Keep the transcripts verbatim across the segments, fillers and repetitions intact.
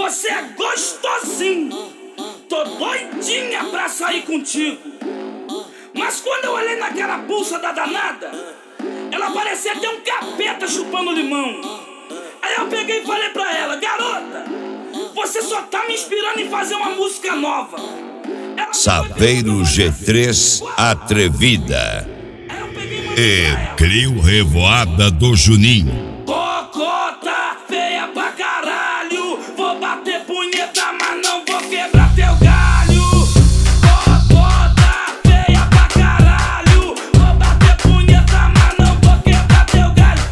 Você é gostosinho, tô doidinha pra sair contigo. Mas quando eu olhei naquela pulsa da danada, ela parecia ter um capeta chupando limão. Aí eu peguei e falei pra ela: garota, você só tá me inspirando em fazer uma música nova. Ela Saveiro G três Atrevida e Crio Revoada do Juninho. Cocota feia pra caralho, vou bater punheta, mas não vou quebrar teu galho. Cocota feia pra caralho, vou bater punheta, mas não vou quebrar teu galho.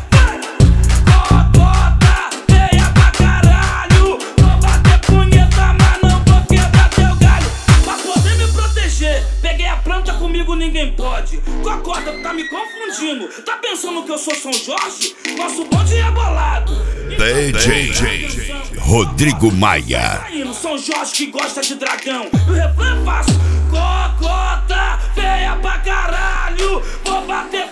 Cocota feia pra caralho, vou bater punheta, mas não vou quebrar teu galho. Pra poder me proteger, peguei a planta, comigo ninguém pode. Cocota, tá me confundindo, tá pensando que eu sou São Jorge? Nosso bonde é bolado. D J Rodrigo Maia. São Jorge que gosta de dragão. E o refrão é fácil: cocota feia pra caralho, vou bater